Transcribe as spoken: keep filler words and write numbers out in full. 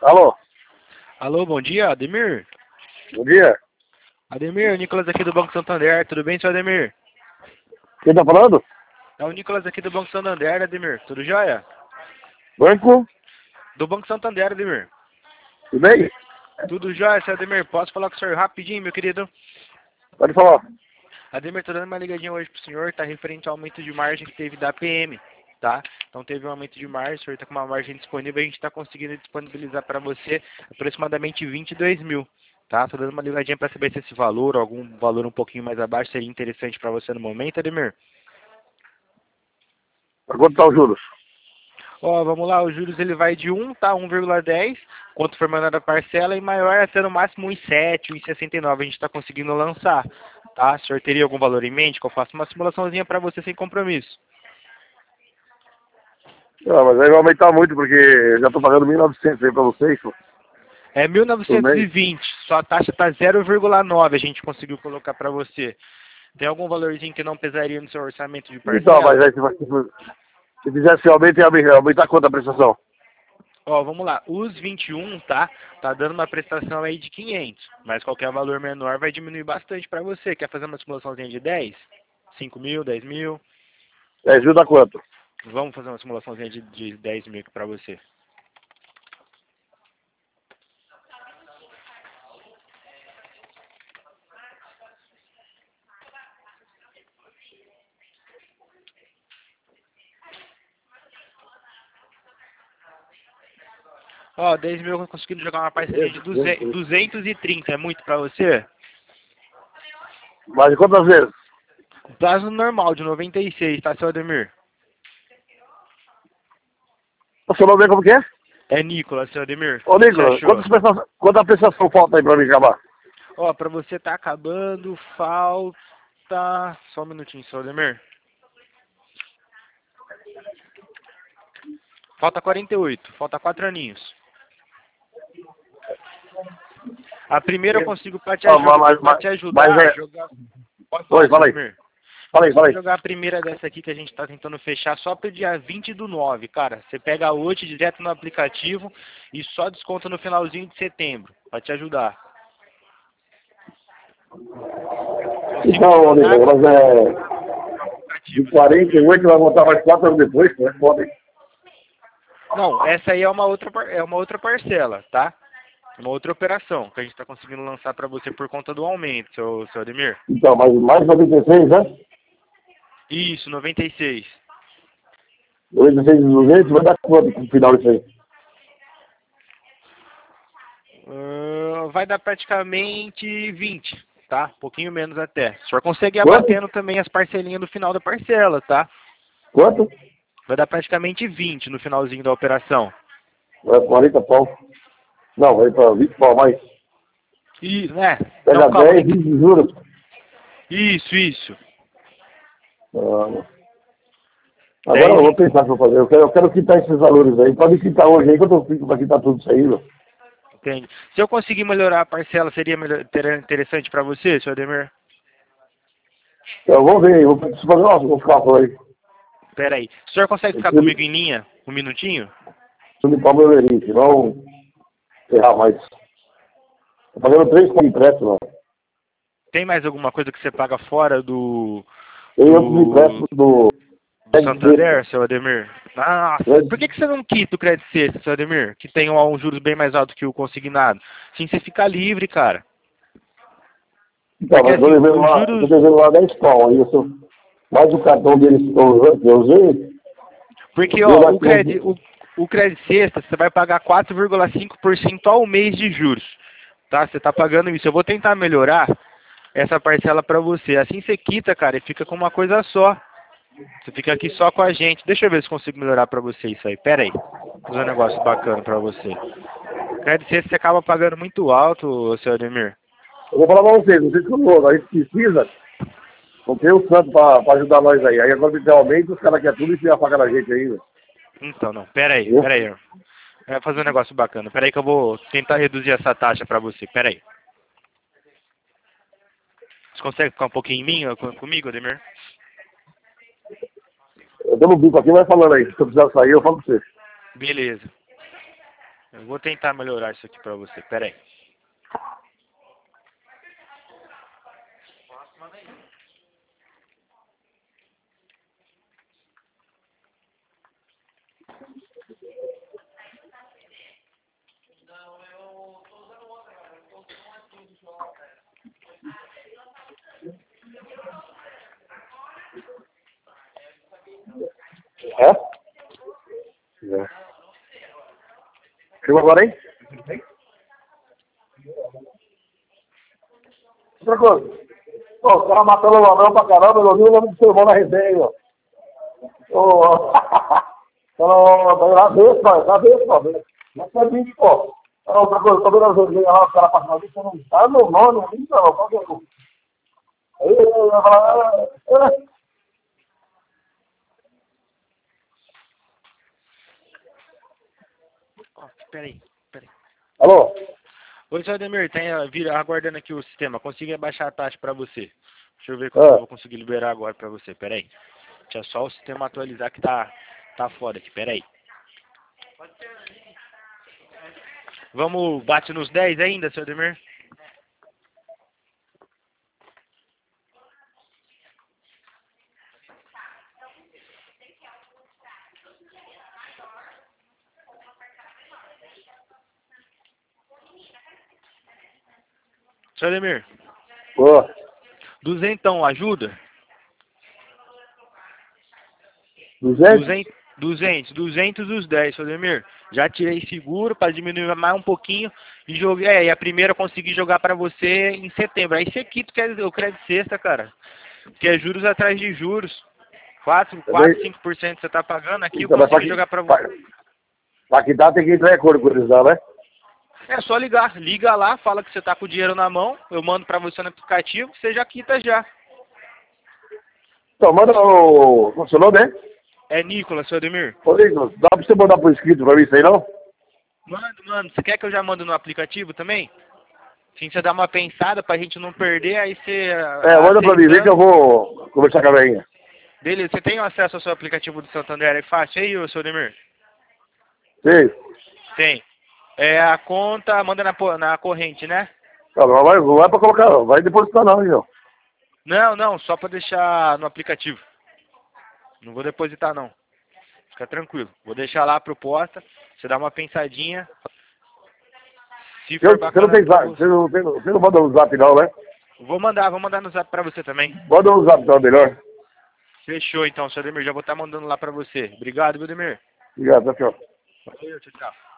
Alô, Alô, bom dia, Ademir. bom dia. Ademir, o Nicolas aqui do Banco Santander, tudo bem, seu Ademir? Quem tá falando? É o Nicolas aqui do Banco Santander, Ademir, tudo jóia? Banco? Do Banco Santander, Ademir. Tudo bem? Tudo jóia, seu Ademir? Posso falar com o senhor rapidinho, meu querido? Pode falar. Ademir, tô dando uma ligadinha hoje pro senhor, tá referente ao aumento de margem que teve da P M, tá? Então teve um aumento de margem, o senhor tá com uma margem disponível, a gente tá conseguindo disponibilizar para você aproximadamente vinte e dois mil, tá? Tô dando uma ligadinha para saber se esse valor, ou algum valor um pouquinho mais abaixo, seria interessante para você no momento, Ademir. Pra quanto tá os juros? Ó, vamos lá, os juros ele vai de um, tá? um vírgula dez, quanto for mandada a parcela, e maior até no máximo um vírgula sete, um vírgula sessenta e nove a gente está conseguindo lançar, tá? O senhor teria algum valor em mente que eu faça uma simulaçãozinha para você sem compromisso? Ah, mas aí vai aumentar muito, porque eu já tô pagando mil e novecentos aí pra vocês, pô, É mil por novecentos e mês. vinte, sua taxa tá zero vírgula nove a gente conseguiu colocar para você. Tem algum valorzinho que não pesaria no seu orçamento de Então, mas parcela? aí se, se, se fizesse aumento, ia aumentar aumentar quanto a prestação? Ó, vamos lá, os vinte e um, tá? Tá dando uma prestação aí de quinhentos, mas qualquer valor menor vai diminuir bastante para você. Quer fazer uma simulaçãozinha de dez? cinco mil, dez mil? É, ajuda quanto? Vamos fazer uma simulaçãozinha de, de dez mil aqui para você. Ó, dez mil eu conseguindo jogar uma parceria de duzentos e trinta, é muito para você? Mas quantas vezes? Prazo normal de noventa e seis, tá, seu Ademir? O seu nome é como que é? É Nicolas, seu Ademir. Ô, O que que você Nicolas, achou? quantas prestação, quanta prestação falta aí pra mim acabar? Ó, pra você tá acabando, falta... Só um minutinho, seu Ademir. Falta quarenta e oito, falta quatro aninhos. A primeira eu consigo pra te, Ah, aju mas, pra mas, te mas ajudar a é... jogar... Pode Oi, falar, seu fala aí. Ademir. Fala aí, fala Consigo aí. jogar a primeira dessa aqui que a gente tá tentando fechar só pro dia vinte do nove, cara. Você pega hoje direto no aplicativo e só desconta no finalzinho de setembro, pra te ajudar. Consigo te Então, ô, mandar Nicolas, mas é... De aplicativo, seu quarenta e Ademir. oito vai voltar mais quatro anos depois, né? Foda, hein? Não, essa aí é uma outra, par- é uma outra parcela, tá? Uma outra operação que a gente está conseguindo lançar para você por conta do aumento, seu, seu Ademir. Então, mas mais noventa e seis, né? Isso, noventa e seis. noventa e seis e duzentos vai dar quanto no final disso aí? Ah, vai dar praticamente vinte, tá? Um pouquinho menos até. O senhor consegue ir Quanto? abatendo também as parcelinhas no final da parcela, tá? Quanto? Vai dar praticamente vinte no finalzinho da operação. É quarenta pau. Não, vai pra vinte pau mais. E, né? Não, Pega calma, dez, nem... vinte juros. Isso, isso. Ah, agora eu dez, vou pensar o que eu vou fazer. Eu quero, eu quero quitar esses valores aí. Pode quitar hoje aí que eu tô fico pra quitar tudo isso aí, meu. entende? Se eu conseguir melhorar a parcela, seria melhor, ter- interessante para você, seu Ademir? Eu vou ver aí, vou preciso fazer umas- uns cálculos aí. Pera aí. O senhor consegue Eu ficar preciso, comigo em linha um minutinho? preciso limpar meu nariz, senão ferrar mais. Tô pagando três com empréstimo, ó. Tem mais alguma coisa que você paga fora do Tem outros do, empréstimos do do Crédito Sexta. Santander, seu Ademir? Nossa, por Crédito- que, que você não quita o crédito sexta, seu Ademir? Que tem um, um juros bem mais alto que o consignado. Assim você fica livre, cara. Então, Porque mas eu tô assim, devendo os lá, eu tô juros... devendo lá dez pau. Aí eu sou, mais o cartão deles que eu usei, que eu usei, Porque, deu ó, lá o crédito, quinhentos. o, o crédito sexta, você vai pagar quatro vírgula cinco por cento ao mês de juros. Tá? Você tá pagando isso. Eu vou tentar melhorar essa parcela pra você. Assim você quita, cara, e fica com uma coisa só. Você fica aqui só com a gente. Deixa eu ver se consigo melhorar pra você isso aí. Pera aí. Vou fazer um negócio bacana pra você. Crédito sexta você acaba pagando muito alto, seu Ademir. Eu vou falar pra vocês, vocês que não, a gente precisa, não tem o santo pra, pra ajudar nós aí. Aí agora me der aumento, os caras querem tudo e enfiar a faca na gente ainda. Então, não. Pera aí, Entendeu? pera aí. Eu vou fazer um negócio bacana. Pera aí que eu vou tentar reduzir essa taxa pra você. Pera aí. Você consegue ficar um pouquinho em mim, ó, com- comigo, Ademir? Eu tô no bico aqui, vai falando aí. Se eu precisar sair, eu falo pra você. Beleza. Eu vou tentar melhorar isso aqui pra você. Pera aí. É? É. Chegou agora, hein? Outra coisa. Pô, os caras matando o anão pra caramba, eu ouvi o nome do seu irmão na resenha aí, ó. Ô, Fala, lá vez, pai, lá vez, pô. Não é vídeo, pô. Ah, outra coisa, tô vendo as resenhas lá, os caras passando ali, você não tá no nome, não, não, qual que é o... Aí eu ia falar, é... Ó, pera aí, pera aí. Alô? Oi, seu Ademir, tem, uh, vira, aguardando aqui o sistema. Consegui abaixar a taxa pra você. Deixa eu ver como Ah. eu vou conseguir liberar agora pra você. Pera aí. Deixa só o sistema atualizar que tá, tá foda aqui. Pera aí. Vamos, bate nos dez ainda, seu Ademir? Seu Ademir, Ô, duzentão, ajuda? duzentos? duzentos, duzentos, duzentos os dez, seu Ademir. Já tirei seguro para diminuir mais um pouquinho e joguei. É, e a primeira eu consegui jogar para você em setembro. Aí você quita o crédito sexta, cara. Que é juros atrás de juros. quatro, quatro, cinco por cento você tá pagando. Aqui eu Então, mas pra consegui que- jogar para você. pra- pra quitar tem que entrar em acordo com eles lá, né? É só ligar. Liga lá, fala que você tá com o dinheiro na mão. Eu mando para você no aplicativo, você já quita já. Então, manda o... Funcionou, né? É Nicolas, seu Ademir. Ô, Nicolas, dá pra você mandar por escrito pra mim isso aí, não? Mando, mano. Você quer que eu já mando no aplicativo também? Sim, você dá uma pensada pra gente não perder, aí você... É, manda pra mim, vem que eu vou conversar com a velhinha. Beleza, você tem acesso ao seu aplicativo do Santander, é fácil aí, ô, seu Ademir? Sim. Tem. É a conta, manda na, po- na corrente, né? Não, não vai, não vai pra colocar, não. Vai depositar não, viu? Não, não, só pra deixar no aplicativo. Não vou depositar, não. Fica tranquilo. Vou deixar lá a proposta, você dá uma pensadinha. Se Eu, for você não bacana tem pra zap, você você... não, você não, você não manda um zap não, né? Vou mandar, vou mandar no zap pra você também. Manda um zap então, melhor. Fechou, então, seu Ademir. Já vou estar mandando lá pra você. Obrigado, viu, Ademir? Obrigado, tchau. Valeu, tchau, tchau.